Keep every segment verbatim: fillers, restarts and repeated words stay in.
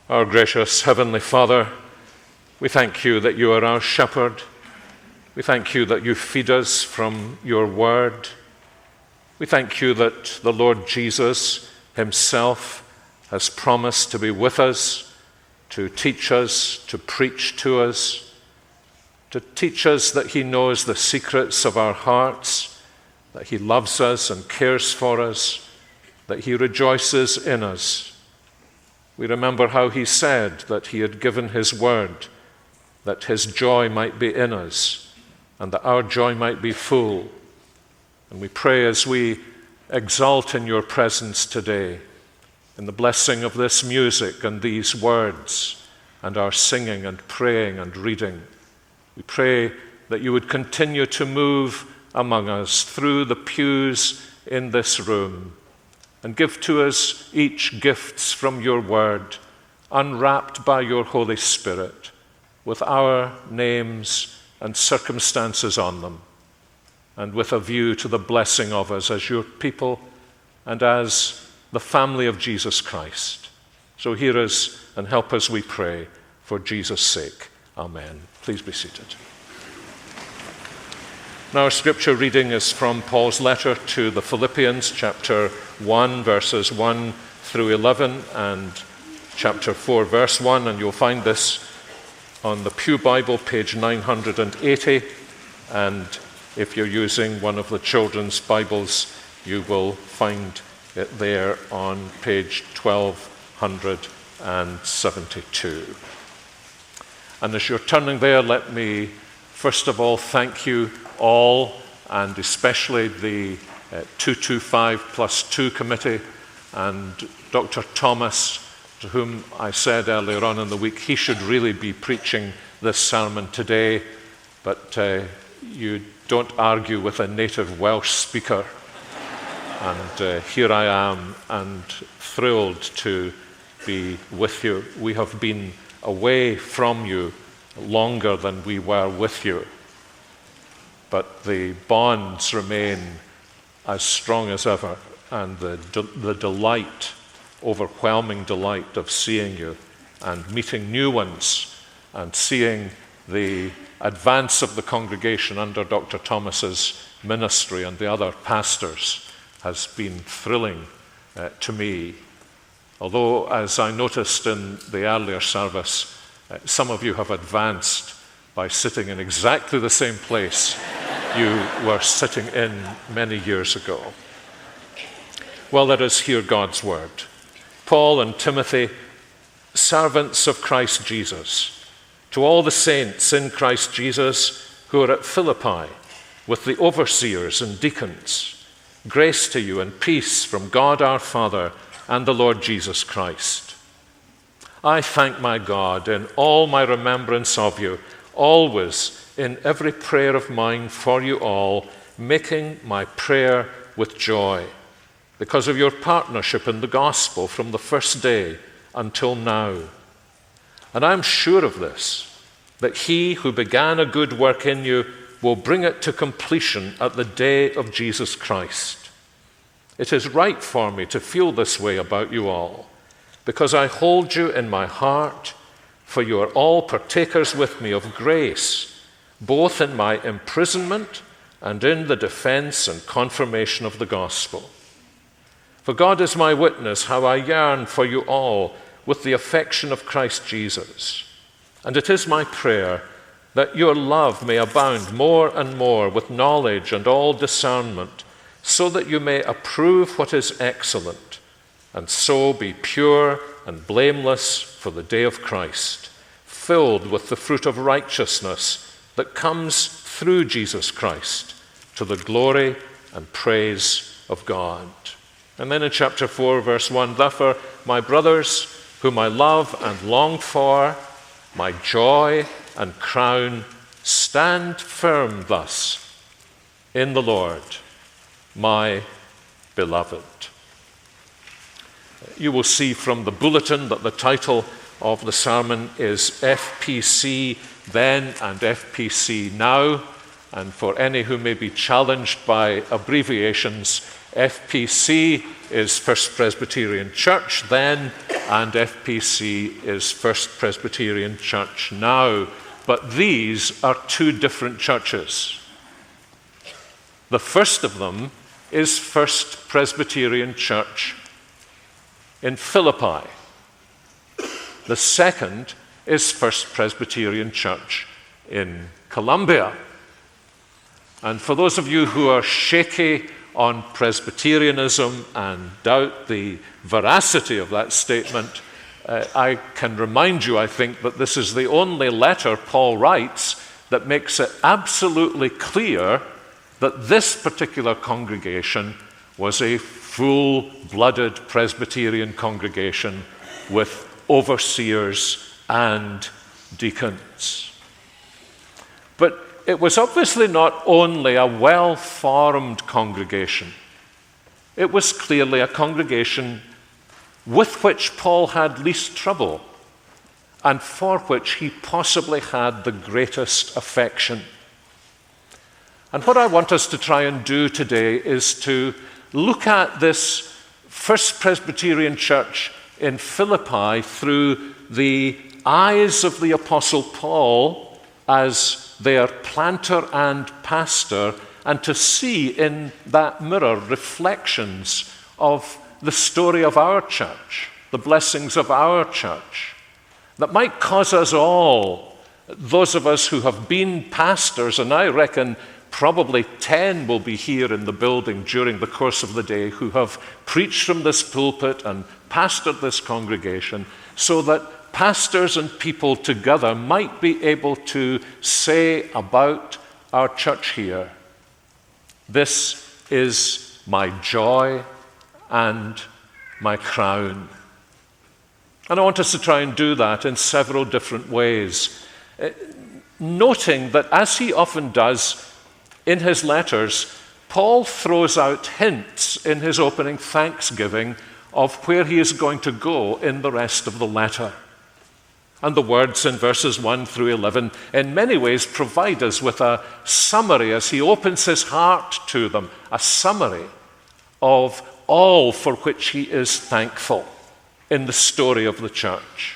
Our gracious Heavenly Father, we thank you that you are our shepherd. We thank you that you feed us from your word. We thank you that the Lord Jesus himself has promised to be with us, to teach us, to preach to us, to teach us that he knows the secrets of our hearts, that he loves us and cares for us, that he rejoices in us. We remember how he said that he had given his word, that his joy might be in us, and that our joy might be full. And we pray as we exalt in your presence today, in the blessing of this music and these words, and our singing and praying and reading, we pray that you would continue to move among us through the pews in this room, and give to us each gifts from your word, unwrapped by your Holy Spirit, with our names and circumstances on them, and with a view to the blessing of us as your people and as the family of Jesus Christ. So hear us and help us, we pray, for Jesus' sake. Amen. Please be seated. Now, our scripture reading is from Paul's letter to the Philippians, chapter one, verses one through eleven, and chapter four, verse one, and you'll find this on the Pew Bible, page nine hundred eighty, and if you're using one of the children's Bibles, you will find it there on page twelve seventy-two. And as you're turning there, let me first of all thank you all, and especially the uh, two twenty-five plus two committee and Doctor Thomas, to whom I said earlier on in the week he should really be preaching this sermon today, but uh, you don't argue with a native Welsh speaker. And uh, here I am, and thrilled to be with you. We have been away from you longer than we were with you, but the bonds remain as strong as ever, and the, de- the delight, overwhelming delight of seeing you and meeting new ones and seeing the advance of the congregation under Doctor Thomas's ministry and the other pastors has been thrilling uh, to me. Although, as I noticed in the earlier service, uh, some of you have advanced by sitting in exactly the same place you were sitting in many years ago. Well, let us hear God's word. Paul and Timothy, servants of Christ Jesus, to all the saints in Christ Jesus who are at Philippi, with the overseers and deacons, grace to you and peace from God our Father and the Lord Jesus Christ. I thank my God in all my remembrance of you, always in every prayer of mine for you all, making my prayer with joy, because of your partnership in the gospel from the first day until now. And I'm sure of this, that he who began a good work in you will bring it to completion at the day of Jesus Christ. It is right for me to feel this way about you all, because I hold you in my heart, for you are all partakers with me of grace, both in my imprisonment and in the defense and confirmation of the gospel. For God is my witness how I yearn for you all with the affection of Christ Jesus. And it is my prayer that your love may abound more and more with knowledge and all discernment, so that you may approve what is excellent, and so be pure and blameless for the day of Christ, filled with the fruit of righteousness that comes through Jesus Christ, to the glory and praise of God. And then in chapter four, verse one, therefore, my brothers, whom I love and long for, my joy and crown, stand firm thus in the Lord, my beloved. You will see from the bulletin that the title of the sermon is F P C Then and F P C Now, and for any who may be challenged by abbreviations, F P C is First Presbyterian Church then, and F P C is First Presbyterian Church now. But these are two different churches. The first of them is First Presbyterian Church in Philippi. The second is First Presbyterian Church in Columbia. And for those of you who are shaky on Presbyterianism and doubt the veracity of that statement, uh, I can remind you, I think, that this is the only letter Paul writes that makes it absolutely clear that this particular congregation was a full-blooded Presbyterian congregation with overseers and deacons. But it was obviously not only a well-formed congregation. It was clearly a congregation with which Paul had least trouble and for which he possibly had the greatest affection. And what I want us to try and do today is to look at this First Presbyterian Church in Philippi through the eyes of the Apostle Paul as their planter and pastor, and to see in that mirror reflections of the story of our church, the blessings of our church, that might cause us all, those of us who have been pastors, and I reckon probably ten will be here in the building during the course of the day, who have preached from this pulpit and pastored this congregation, so that pastors and people together might be able to say about our church here, this is my joy and my crown. And I want us to try and do that in several different ways, uh, noting that as he often does in his letters, Paul throws out hints in his opening thanksgiving of where he is going to go in the rest of the letter. And the words in verses one through eleven in many ways provide us with a summary as he opens his heart to them, a summary of all for which he is thankful in the story of the church.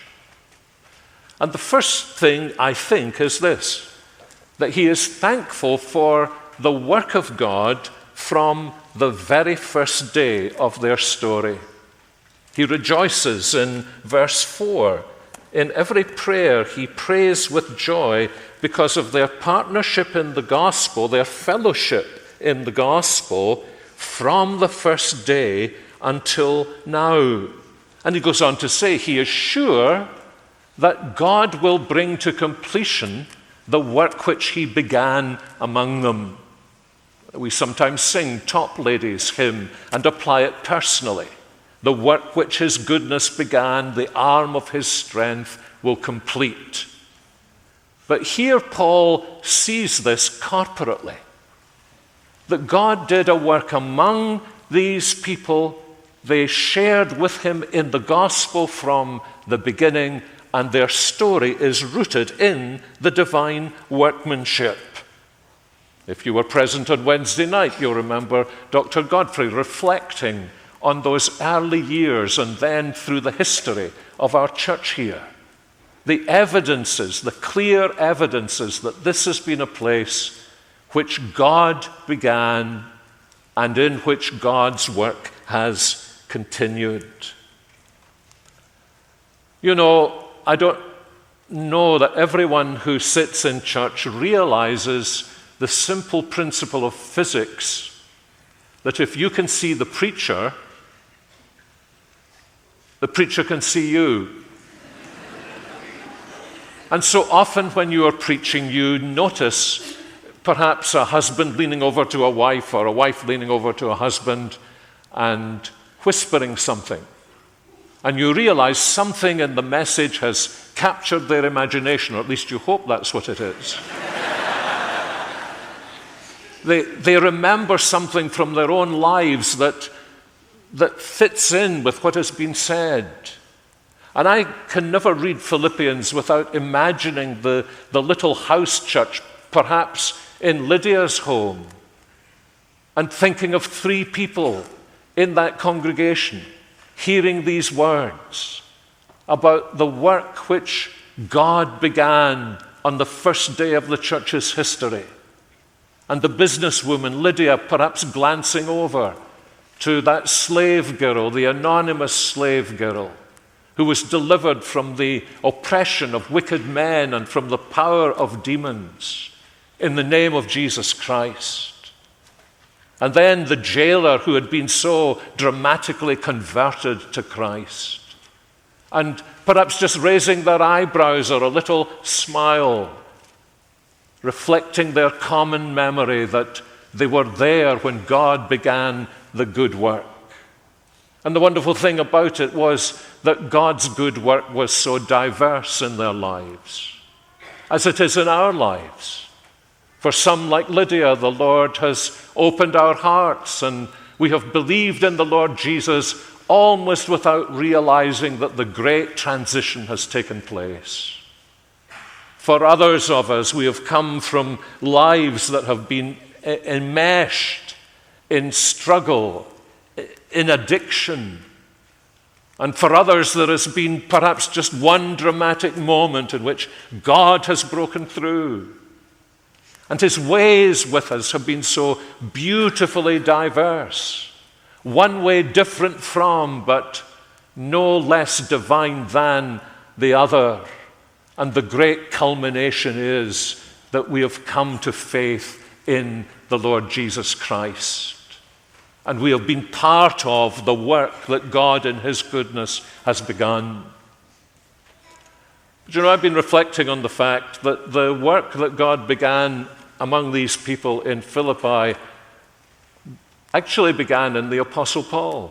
And the first thing, I think, is this, that he is thankful for the work of God from the very first day of their story. He rejoices in verse four. In every prayer, he prays with joy because of their partnership in the gospel, their fellowship in the gospel from the first day until now. And he goes on to say he is sure that God will bring to completion the work which he began among them. We sometimes sing Top Ladies' hymn and apply it personally. The work which his goodness began, the arm of his strength will complete. But here Paul sees this corporately, that God did a work among these people. They shared with him in the gospel from the beginning, and their story is rooted in the divine workmanship. If you were present on Wednesday night, you'll remember Doctor Godfrey reflecting on those early years and then through the history of our church here. The evidences, the clear evidences that this has been a place which God began and in which God's work has continued. You know, I don't know that everyone who sits in church realizes the simple principle of physics, that if you can see the preacher, the preacher can see you. And so often when you are preaching, you notice perhaps a husband leaning over to a wife or a wife leaning over to a husband and whispering something. And you realize something in the message has captured their imagination, or at least you hope that's what it is. they, they remember something from their own lives that that fits in with what has been said. And I can never read Philippians without imagining the, the little house church, perhaps in Lydia's home, and thinking of three people in that congregation, hearing these words about the work which God began on the first day of the church's history. And the businesswoman Lydia perhaps glancing over to that slave girl, the anonymous slave girl, who was delivered from the oppression of wicked men and from the power of demons in the name of Jesus Christ. And then the jailer who had been so dramatically converted to Christ. And perhaps just raising their eyebrows or a little smile, reflecting their common memory that they were there when God began the good work. And the wonderful thing about it was that God's good work was so diverse in their lives, as it is in our lives. For some, like Lydia, the Lord has opened our hearts, and we have believed in the Lord Jesus almost without realizing that the great transition has taken place. For others of us, we have come from lives that have been enmeshed in struggle, in addiction. And for others, there has been perhaps just one dramatic moment in which God has broken through. And his ways with us have been so beautifully diverse. One way different from, but no less divine than the other. And the great culmination is that we have come to faith in the Lord Jesus Christ. And we have been part of the work that God in his goodness has begun. But you know, I've been reflecting on the fact that the work that God began among these people in Philippi actually began in the Apostle Paul.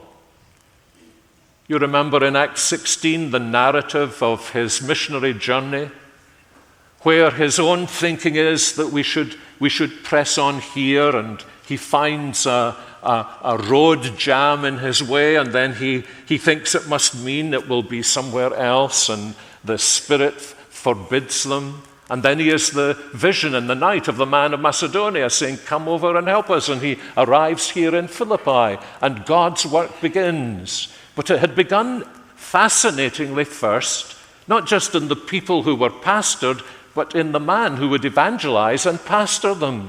You remember in Acts sixteen the narrative of his missionary journey, where his own thinking is that we should, we should press on here, and he finds a, a, a road jam in his way, and then he, he thinks it must mean it will be somewhere else, and the Spirit forbids them. And then he has the vision in the night of the man of Macedonia saying, come over and help us. And he arrives here in Philippi, and God's work begins. But it had begun fascinatingly first, not just in the people who were pastored, but in the man who would evangelize and pastor them.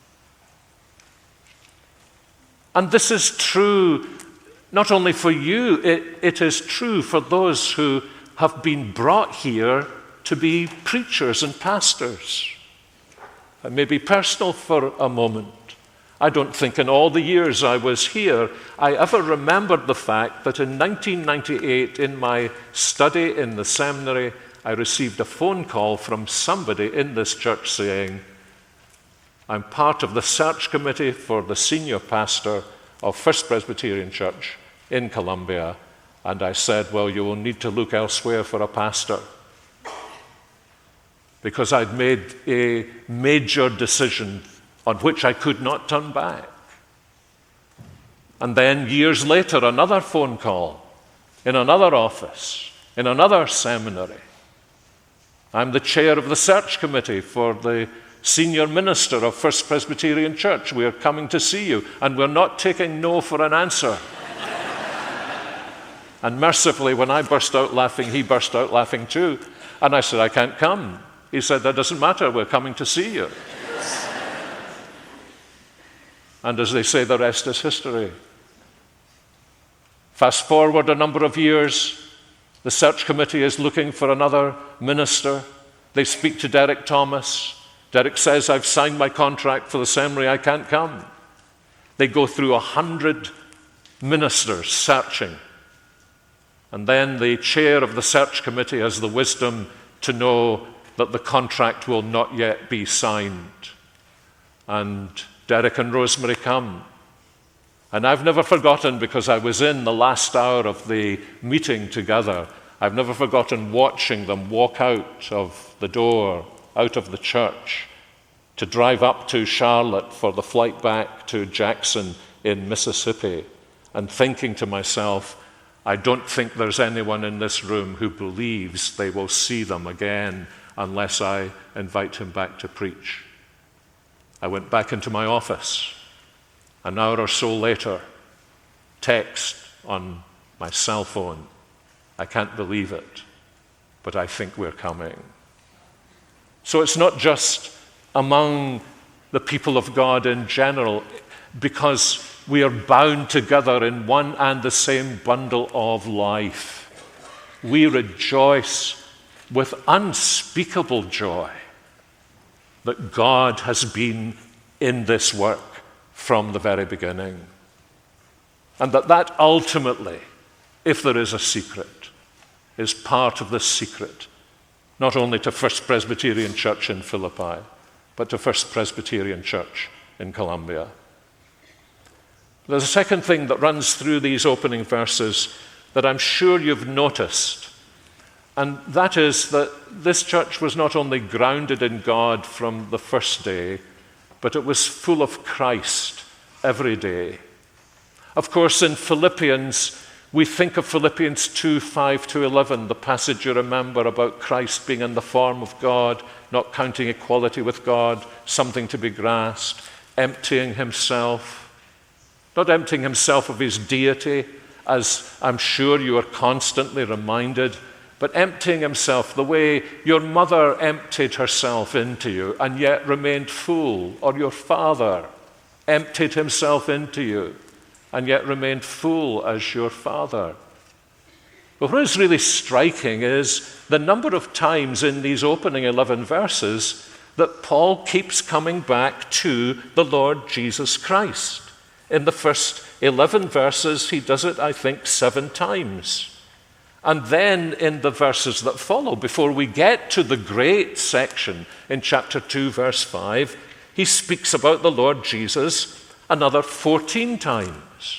And this is true not only for you, it, it is true for those who have been brought here to be preachers and pastors. It may be personal for a moment. I don't think in all the years I was here, I ever remembered the fact that in nineteen ninety-eight, in my study in the seminary, I received a phone call from somebody in this church saying, I'm part of the search committee for the senior pastor of First Presbyterian Church in Columbia. And I said, well, you will need to look elsewhere for a pastor, because I'd made a major decision on which I could not turn back. And then years later, another phone call in another office, in another seminary. I'm the chair of the search committee for the senior minister of First Presbyterian Church. We are coming to see you, and we're not taking no for an answer. And mercifully, when I burst out laughing, he burst out laughing too. And I said, I can't come. He said, that doesn't matter, we're coming to see you. And as they say, the rest is history. Fast forward a number of years, the search committee is looking for another minister. They speak to Derek Thomas. Derek says, I've signed my contract for the seminary, I can't come. They go through a hundred ministers searching. And then the chair of the search committee has the wisdom to know that the contract will not yet be signed. And Derek and Rosemary come. And I've never forgotten, because I was in the last hour of the meeting together, I've never forgotten watching them walk out of the door, out of the church, to drive up to Charlotte for the flight back to Jackson in Mississippi, and thinking to myself, I don't think there's anyone in this room who believes they will see them again unless I invite him back to preach. I went back into my office an hour or so later text on my cell phone. I can't believe it, but I think we're coming. So it's not just among the people of God in general, because we are bound together in one and the same bundle of life. We rejoice with unspeakable joy that God has been in this work from the very beginning. And that that ultimately, if there is a secret, is part of the secret, not only to First Presbyterian Church in Philippi, but to First Presbyterian Church in Columbia. There's a second thing that runs through these opening verses that I'm sure you've noticed, and that is that this church was not only grounded in God from the first day, but it was full of Christ every day. Of course, in Philippians, we think of Philippians two, five to eleven, the passage you remember about Christ being in the form of God, not counting equality with God something to be grasped, emptying himself. Not emptying himself of his deity, as I'm sure you are constantly reminded, but emptying himself the way your mother emptied herself into you and yet remained full, or your father emptied himself into you and yet remained full as your father. But what is really striking is the number of times in these opening eleven verses that Paul keeps coming back to the Lord Jesus Christ. In the first eleven verses, he does it, I think, seven times. And then in the verses that follow, before we get to the great section in chapter two, verse five, he speaks about the Lord Jesus another fourteen times.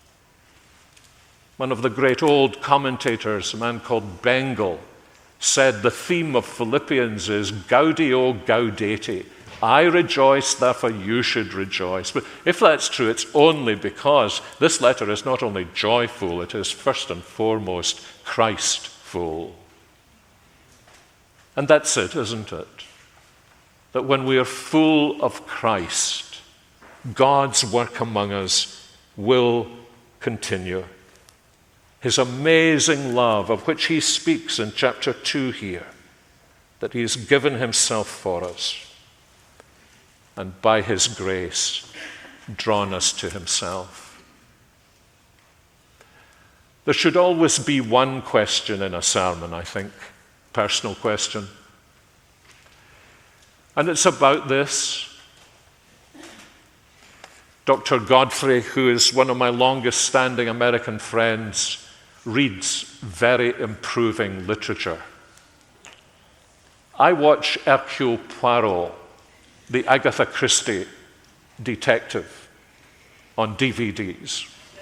One of the great old commentators, a man called Bengel, said the theme of Philippians is Gaudio Gaudete. I rejoice, therefore you should rejoice. But if that's true, it's only because this letter is not only joyful, it is first and foremost Christful. And that's it, isn't it? That when we are full of Christ, God's work among us will continue. His amazing love, of which he speaks in chapter two here, that he has given himself for us, and by his grace, drawn us to himself. There should always be one question in a sermon, I think, personal question. And it's about this. Doctor Godfrey, who is one of my longest-standing American friends, reads very improving literature. I watch Hercule Poirot, the Agatha Christie detective, on D V Ds.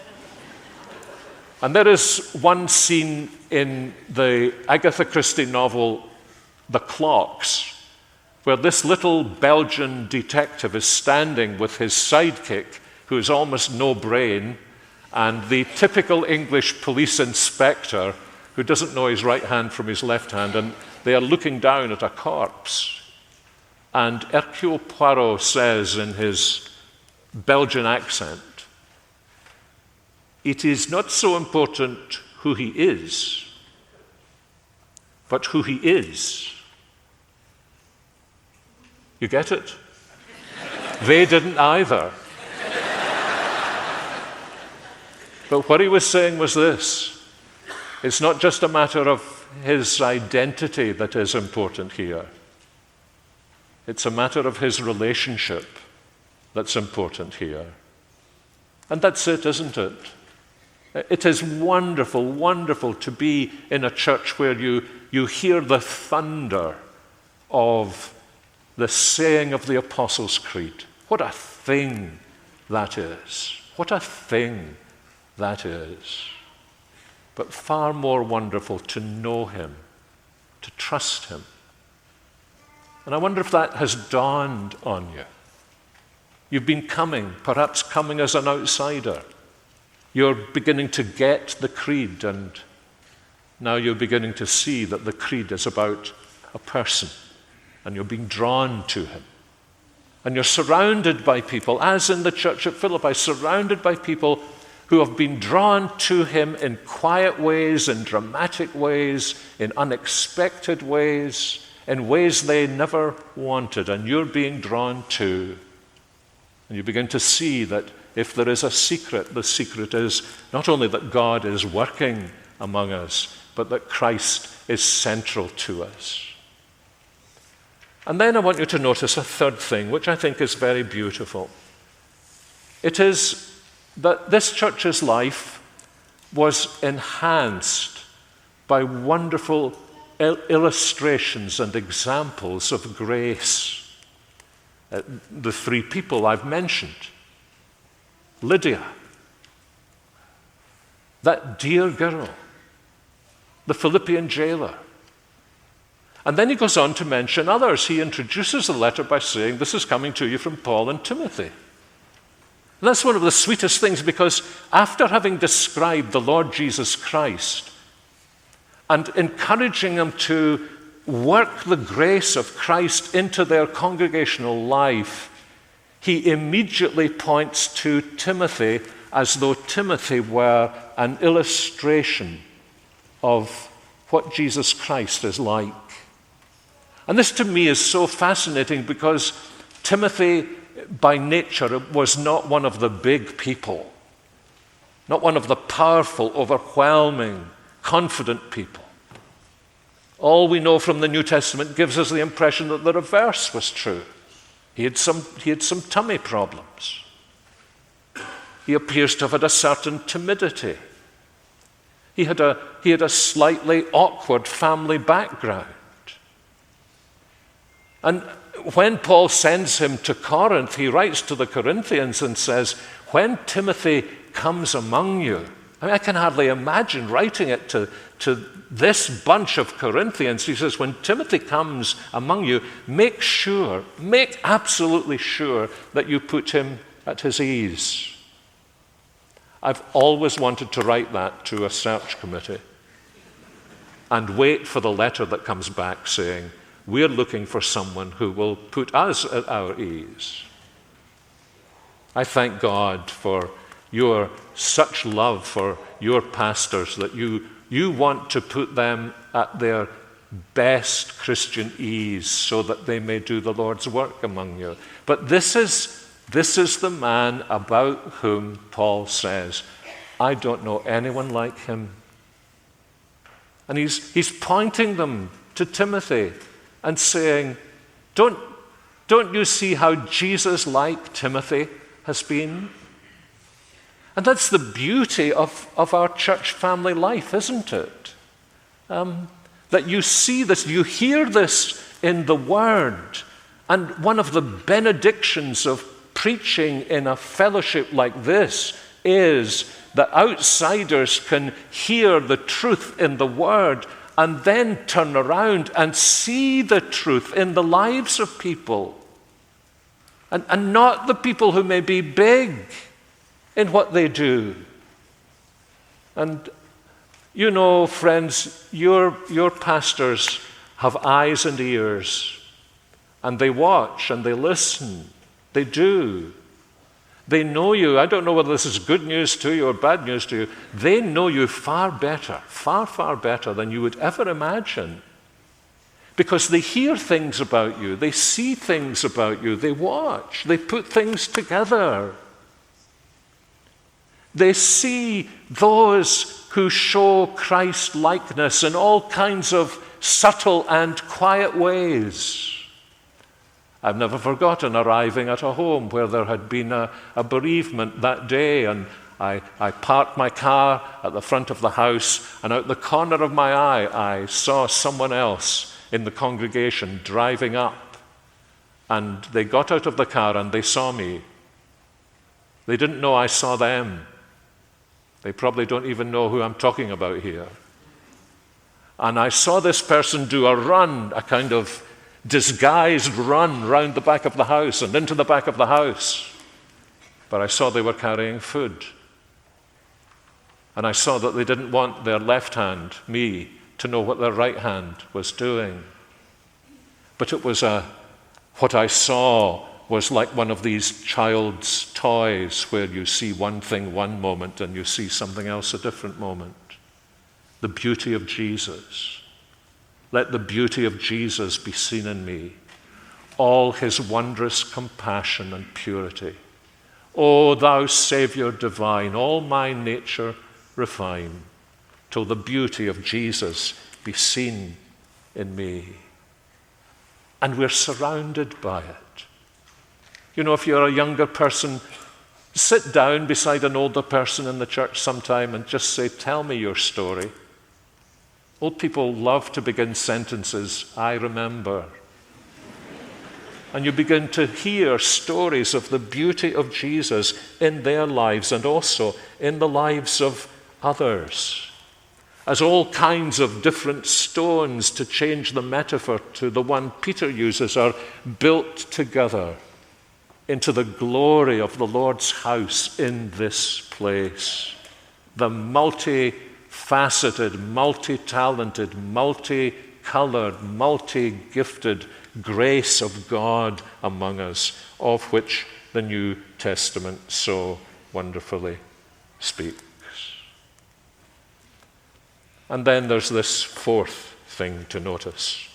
And there is one scene in the Agatha Christie novel, The Clocks, where this little Belgian detective is standing with his sidekick, who has almost no brain, and the typical English police inspector, who doesn't know his right hand from his left hand, and they are looking down at a corpse. And Hercule Poirot says in his Belgian accent, it is not so important who he is, but who he is. You get it? They didn't either. But what he was saying was this: it's not just a matter of his identity that is important here. It's a matter of his relationship that's important here. And that's it, isn't it? It is wonderful, wonderful to be in a church where you, you hear the thunder of the saying of the Apostles' Creed. What a thing that is. What a thing that is. But far more wonderful to know him, to trust him. And I wonder if that has dawned on you. You've been coming, perhaps coming as an outsider. You're beginning to get the creed, and now you're beginning to see that the creed is about a person, and you're being drawn to him. And you're surrounded by people, as in the church at Philippi, surrounded by people who have been drawn to him in quiet ways, in dramatic ways, in unexpected ways, in ways they never wanted, and you're being drawn to. And you begin to see that if there is a secret, the secret is not only that God is working among us, but that Christ is central to us. And then I want you to notice a third thing, which I think is very beautiful. It is that this church's life was enhanced by wonderful il- illustrations and examples of grace. Uh, the three people I've mentioned, Lydia, that dear girl, the Philippian jailer. And then he goes on to mention others. He introduces the letter by saying, this is coming to you from Paul and Timothy. And that's one of the sweetest things, because after having described the Lord Jesus Christ and encouraging them to work the grace of Christ into their congregational life, he immediately points to Timothy as though Timothy were an illustration of what Jesus Christ is like. And this to me is so fascinating, because Timothy by nature was not one of the big people, not one of the powerful, overwhelming, confident people. All we know from the New Testament gives us the impression that the reverse was true. He had some, he had some tummy problems. He appears to have had a certain timidity. He had a, he had a slightly awkward family background. And when Paul sends him to Corinth, he writes to the Corinthians and says, when Timothy comes among you, I mean, I can hardly imagine writing it to, to this bunch of Corinthians. He says, when Timothy comes among you, make sure, make absolutely sure that you put him at his ease. I've always wanted to write that to a search committee and wait for the letter that comes back saying, we're looking for someone who will put us at our ease. I thank God for your such love for your pastors that you, you want to put them at their best Christian ease so that they may do the Lord's work among you. But this is, this is the man about whom Paul says, I don't know anyone like him. And he's, he's pointing them to Timothy and saying, don't, don't you see how Jesus-like Timothy has been? And that's the beauty of, of our church family life, isn't it? Um, that you see this, you hear this in the Word. And one of the benedictions of preaching in a fellowship like this is that outsiders can hear the truth in the Word and then turn around and see the truth in the lives of people. And, and not the people who may be big in what they do. And you know, friends, your, your pastors have eyes and ears, and they watch and they listen. They do. They know you. I don't know whether this is good news to you or bad news to you. They know you far better, far, far better than you would ever imagine. Because they hear things about you. They see things about you. They watch. They put things together. They see those who show Christ-likeness in all kinds of subtle and quiet ways. I've never forgotten arriving at a home where there had been a, a bereavement that day, and I, I parked my car at the front of the house, and out the corner of my eye, I saw someone else in the congregation driving up. And they got out of the car and they saw me. They didn't know I saw them. They probably don't even know who I'm talking about here. And I saw this person do a run, a kind of disguised run round the back of the house and into the back of the house. But I saw they were carrying food. And I saw that they didn't want their left hand, me, to know what their right hand was doing. But it was a, what I saw was like one of these child's toys where you see one thing one moment and you see something else a different moment. The beauty of Jesus. Let the beauty of Jesus be seen in me. All his wondrous compassion and purity. O thou Saviour divine, all my nature refine, till the beauty of Jesus be seen in me. And we're surrounded by it. You know, if you're a younger person, sit down beside an older person in the church sometime and just say, tell me your story. Old people love to begin sentences, I remember. And you begin to hear stories of the beauty of Jesus in their lives and also in the lives of others. As all kinds of different stones, to change the metaphor to the one Peter uses, are built together into the glory of the Lord's house in this place. The multi-faceted, multi-talented, multi-colored, multi-gifted grace of God among us, of which the New Testament so wonderfully speaks. And then there's this fourth thing to notice.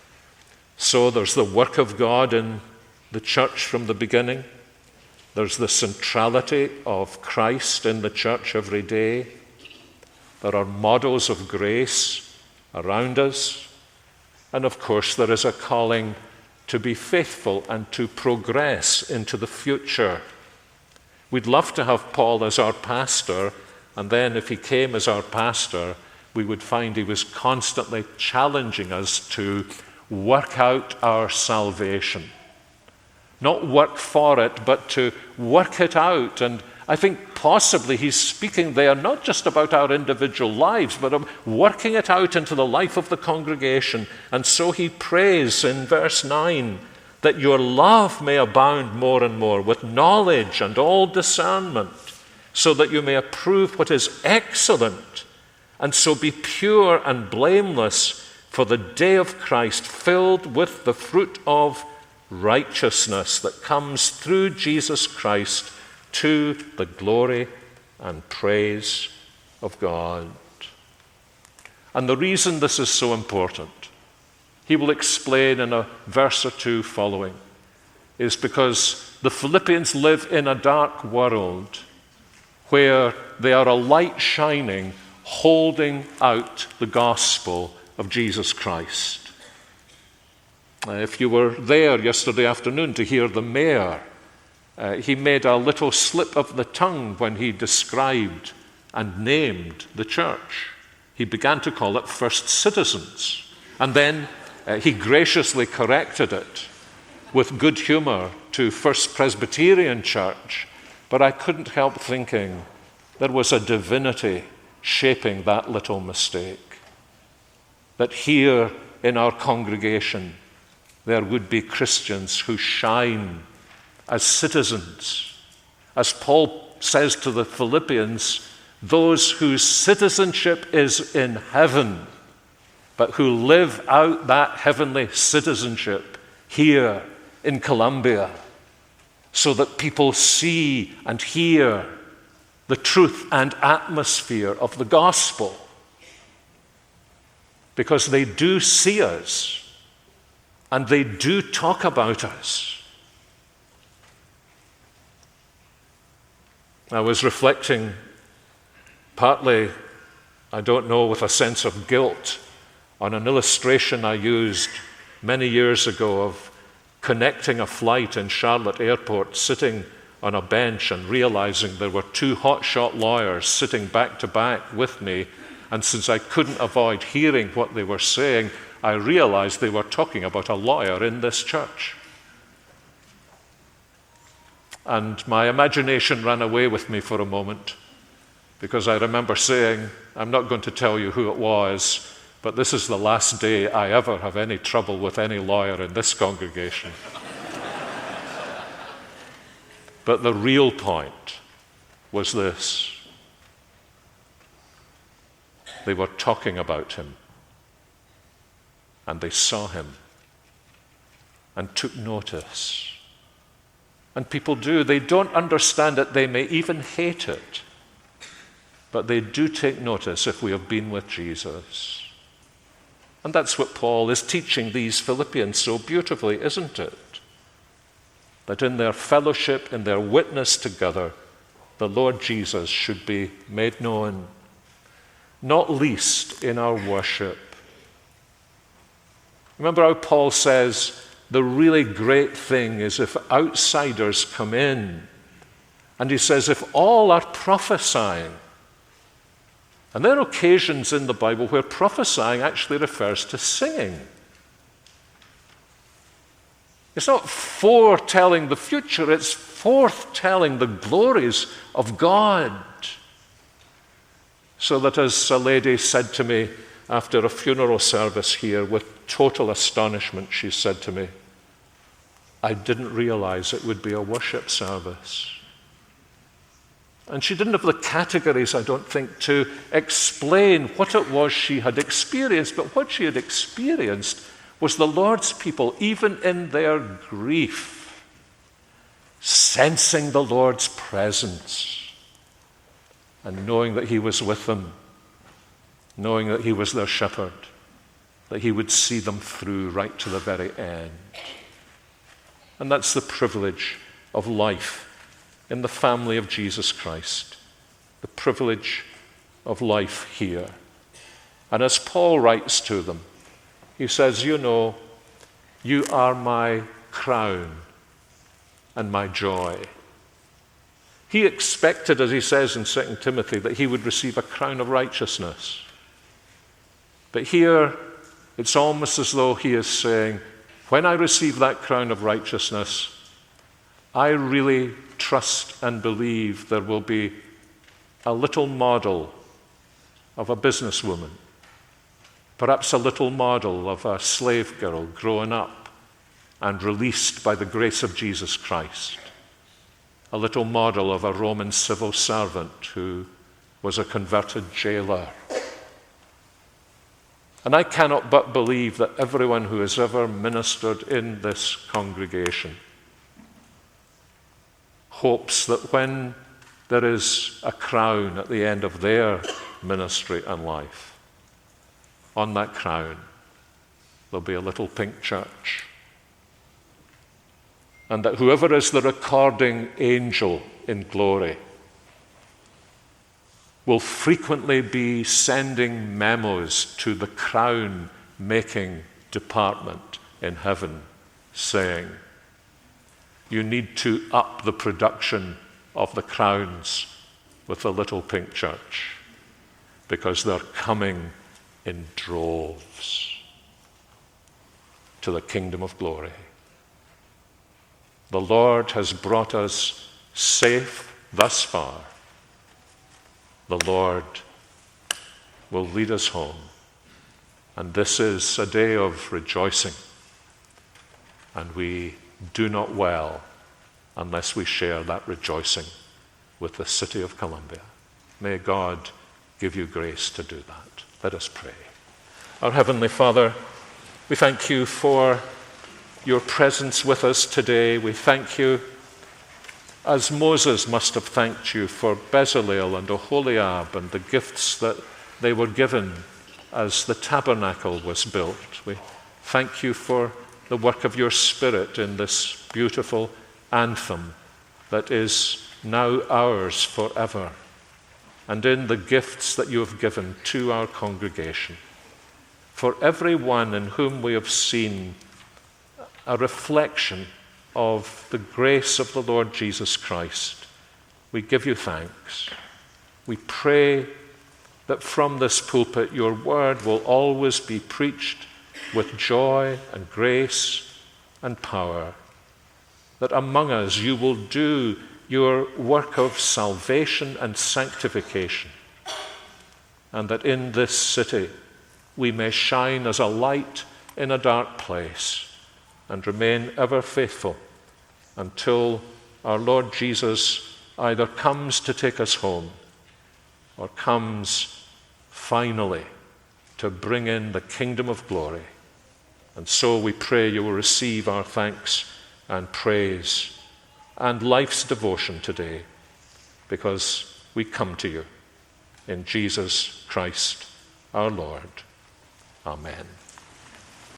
So there's the work of God in the church from the beginning. There's the centrality of Christ in the church every day. There are models of grace around us. And of course, there is a calling to be faithful and to progress into the future. We'd love to have Paul as our pastor, and then if he came as our pastor, we would find he was constantly challenging us to work out our salvation. Not work for it, but to work it out. And I think possibly he's speaking there not just about our individual lives, but of working it out into the life of the congregation. And so he prays in verse nine that your love may abound more and more with knowledge and all discernment, so that you may approve what is excellent, and so be pure and blameless for the day of Christ, filled with the fruit of righteousness that comes through Jesus Christ to the glory and praise of God. And the reason this is so important, he will explain in a verse or two following, is because the Philippians live in a dark world where they are a light shining, holding out the gospel of Jesus Christ. Uh, if you were there yesterday afternoon to hear the mayor, uh, he made a little slip of the tongue when he described and named the church. He began to call it First Citizens, and then uh, he graciously corrected it with good humor to First Presbyterian Church. But I couldn't help thinking there was a divinity shaping that little mistake. That here in our congregation, there would be Christians who shine as citizens. As Paul says to the Philippians, those whose citizenship is in heaven, but who live out that heavenly citizenship here in Columbia, so that people see and hear the truth and atmosphere of the gospel. Because they do see us, and they do talk about us. I was reflecting, partly, I don't know, with a sense of guilt, on an illustration I used many years ago of connecting a flight in Charlotte Airport, sitting on a bench and realizing there were two hotshot lawyers sitting back to back with me, and since I couldn't avoid hearing what they were saying, I realized they were talking about a lawyer in this church. And my imagination ran away with me for a moment, because I remember saying, I'm not going to tell you who it was, but this is the last day I ever have any trouble with any lawyer in this congregation. But the real point was this. They were talking about him, and they saw him and took notice And people do. They don't understand it. They may even hate it. But they do take notice if we have been with Jesus. And that's what Paul is teaching these Philippians so beautifully, isn't it? That in their fellowship, in their witness together, the Lord Jesus should be made known, not least in our worship. Remember how Paul says, the really great thing is if outsiders come in. And he says, if all are prophesying. And there are occasions in the Bible where prophesying actually refers to singing. It's not foretelling the future, it's forthtelling the glories of God. So that, as a lady said to me after a funeral service here, with total astonishment, she said to me, I didn't realize it would be a worship service. And she didn't have the categories, I don't think, to explain what it was she had experienced, but what she had experienced was the Lord's people, even in their grief, sensing the Lord's presence and knowing that he was with them, knowing that he was their shepherd, that he would see them through right to the very end. And that's the privilege of life in the family of Jesus Christ, the privilege of life here. And as Paul writes to them, he says, you know, you are my crown and my joy. He expected, as he says in Second Timothy, that he would receive a crown of righteousness. But here, it's almost as though he is saying, when I receive that crown of righteousness, I really trust and believe there will be a little model of a businesswoman, perhaps a little model of a slave girl growing up and released by the grace of Jesus Christ, a little model of a Roman civil servant who was a converted jailer. And I cannot but believe that everyone who has ever ministered in this congregation hopes that when there is a crown at the end of their ministry and life, on that crown there'll be a little pink church. And that whoever is the recording angel in glory will frequently be sending memos to the crown-making department in heaven saying, you need to up the production of the crowns with the little pink church because they're coming in droves to the kingdom of glory. The Lord has brought us safe thus far. The Lord will lead us home. And this is a day of rejoicing. And we do not well unless we share that rejoicing with the city of Columbia. May God give you grace to do that. Let us pray. Our Heavenly Father, we thank you for your presence with us today. We thank you, as Moses must have thanked you for Bezalel and Oholiab and the gifts that they were given as the tabernacle was built. We thank you for the work of your Spirit in this beautiful anthem that is now ours forever, and in the gifts that you have given to our congregation. For every one in whom we have seen a reflection of the grace of the Lord Jesus Christ, we give you thanks. We pray that from this pulpit your word will always be preached with joy and grace and power, that among us you will do your work of salvation and sanctification, and that in this city we may shine as a light in a dark place and remain ever faithful until our Lord Jesus either comes to take us home or comes finally to bring in the kingdom of glory. And so we pray you will receive our thanks and praise and life's devotion today, because we come to you in Jesus Christ our Lord. Amen.